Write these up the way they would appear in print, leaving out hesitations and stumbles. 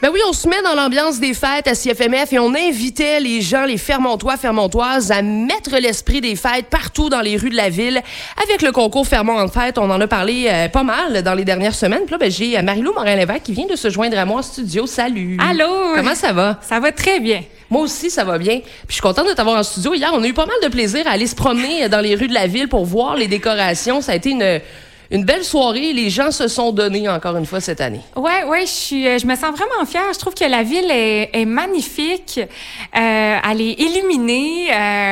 Ben oui, on se met dans l'ambiance des fêtes à CFMF et on invitait les gens, les Fermontois, Fermontoises, à mettre l'esprit des fêtes partout dans les rues de la ville. Avec le concours Fermont en fête, on en a parlé pas mal dans les dernières semaines. Puis là, j'ai Marie-Lou Morin-Lévesque qui vient de se joindre à moi en studio. Salut! Allô! Comment ça va? Ça va très bien. Moi aussi, ça va bien. Puis je suis contente de t'avoir en studio. Hier, on a eu pas mal de plaisir à aller se promener dans les rues de la ville pour voir les décorations. Ça a été une belle soirée. Les gens se sont donnés encore une fois cette année. Ouais, je me sens vraiment fière. Je trouve que la ville est magnifique. Elle est illuminée.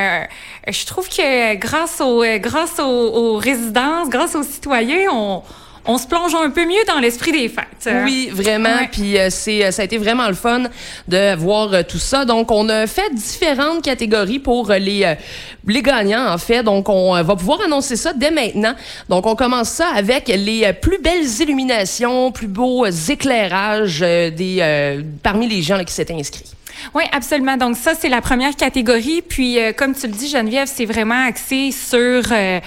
Je trouve que grâce aux résidences, grâce aux citoyens, on se plonge un peu mieux dans l'esprit des fêtes. Oui, vraiment. Ouais. Puis ça a été vraiment le fun de voir tout ça. Donc, on a fait différentes catégories pour les gagnants, en fait. Donc, on va pouvoir annoncer ça dès maintenant. Donc, on commence ça avec les plus belles illuminations, plus beaux éclairages parmi les gens là, qui s'étaient inscrits. Oui, absolument. Donc ça, c'est la première catégorie. Puis, comme tu le dis, Geneviève, c'est vraiment axé sur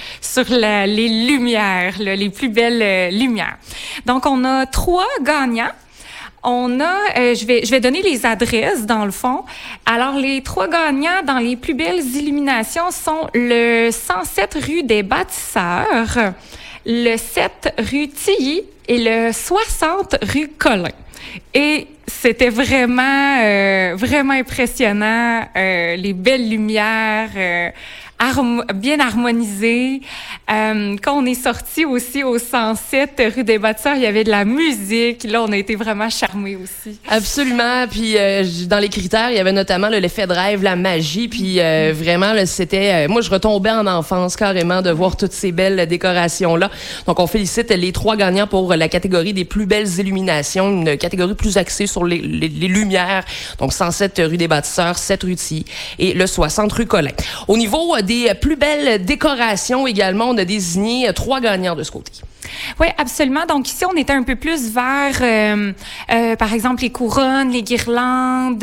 les lumières, là, les plus belles lumières. Donc, on a 3 gagnants. On a, je vais donner les adresses dans le fond. Alors, les 3 gagnants dans les plus belles illuminations sont le 107 rue des Bâtisseurs, le 7 rue Tilly et le 60 rue Collin. Et c'était vraiment impressionnant, les belles lumières, bien harmonisées. Quand on est sorti aussi au 107 rue des Bâtisseurs, il y avait de la musique. Là, on a été vraiment charmés aussi. Absolument. Puis dans les critères, il y avait notamment l'effet de rêve, la magie. Puis vraiment, là, c'était... moi, je retombais en enfance carrément de voir toutes ces belles décorations-là. Donc, on félicite les 3 gagnants pour la catégorie des plus belles illuminations, une catégorie plus axée sur les lumières. Donc, 107 rue des Bâtisseurs, 7 rue Tilly et le 60 rue Collin. Au niveau des plus belles décorations également, on a désigné 3 gagnants de ce côté. Oui, absolument. Donc ici, on était un peu plus vers, par exemple, les couronnes, les guirlandes,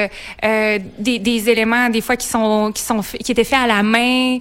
des éléments des fois qui étaient faits à la main,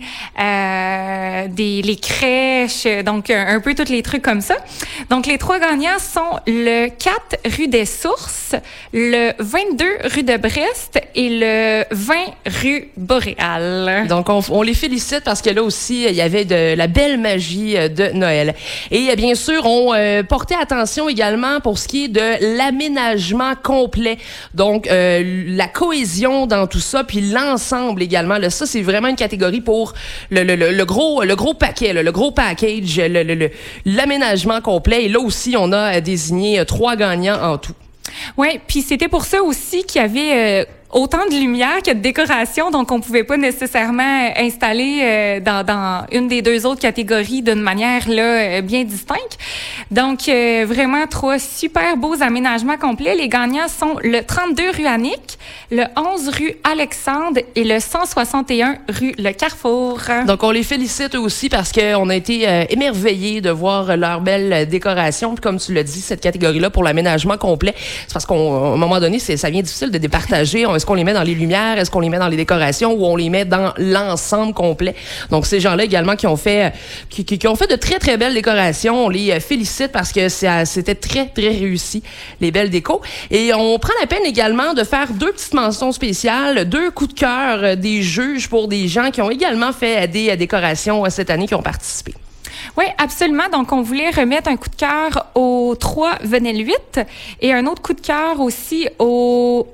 les crèches, donc un peu tous les trucs comme ça. Donc les 3 gagnants sont le 4 rue des Sources, le 22 rue de Brest et le 20 rue Boréal. Donc on les félicite parce que là aussi, il y avait de la belle magie de Noël. Et bien sûr, on portait attention également pour ce qui est de l'aménagement complet. Donc, la cohésion dans tout ça, puis l'ensemble également. Là, ça, c'est vraiment une catégorie pour le gros paquet, le gros package, l'aménagement complet. Et là aussi, on a désigné 3 gagnants en tout. Oui, puis c'était pour ça aussi qu'il y avait... autant de lumière que de décoration, donc on pouvait pas nécessairement installer dans une des 2 autres catégories d'une manière là bien distincte. Donc vraiment 3 super beaux aménagements complets. Les gagnants sont le 32 rue Annick, le 11 rue Alexandre et le 161 rue Le Carrefour. Donc on les félicite aussi parce qu'on a été émerveillés de voir leur belle décoration. Puis comme tu l'as dit, cette catégorie-là pour l'aménagement complet, c'est parce qu'à un moment donné, ça devient difficile de départager. Est-ce qu'on les met dans les lumières? Est-ce qu'on les met dans les décorations? Ou on les met dans l'ensemble complet? Donc, ces gens-là également qui ont fait de très, très belles décorations. On les félicite parce que c'était très, très réussi, les belles décos. Et on prend la peine également de faire 2 petites mentions spéciales, 2 coups de cœur des juges pour des gens qui ont également fait des décorations cette année, qui ont participé. Oui, absolument. Donc, on voulait remettre un coup de cœur au 3 Venelle 8 et un autre coup de cœur aussi au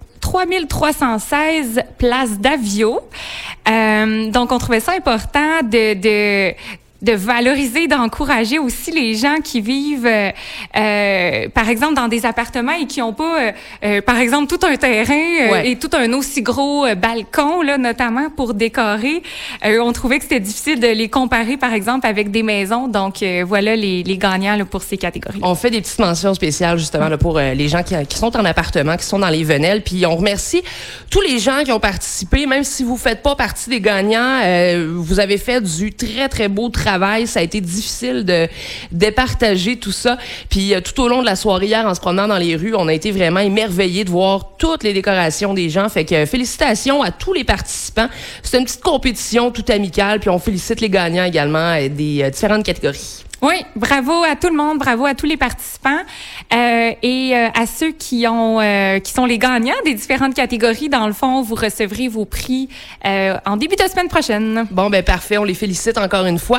3316 place d'Avio. Donc, on trouvait ça important de valoriser, d'encourager aussi les gens qui vivent, par exemple, dans des appartements et qui n'ont pas, par exemple, tout un terrain et tout un aussi gros balcon, là, notamment pour décorer. On trouvait que c'était difficile de les comparer, par exemple, avec des maisons. Donc, voilà les gagnants là, pour ces catégories. On fait des petites mentions spéciales, justement, là, pour les gens qui sont en appartement, qui sont dans les Venelles. Puis, on remercie tous les gens qui ont participé, même si vous ne faites pas partie des gagnants. Vous avez fait du très, très beau travail. Ça a été difficile de départager tout ça. Puis tout au long de la soirée hier, en se promenant dans les rues, on a été vraiment émerveillés de voir toutes les décorations des gens. Fait que félicitations à tous les participants. C'est une petite compétition toute amicale. Puis on félicite les gagnants également des différentes catégories. Oui, bravo à tout le monde, bravo à tous les participants et à ceux qui sont les gagnants des différentes catégories. Dans le fond, vous recevrez vos prix en début de semaine prochaine. Bon, ben parfait, on les félicite encore une fois.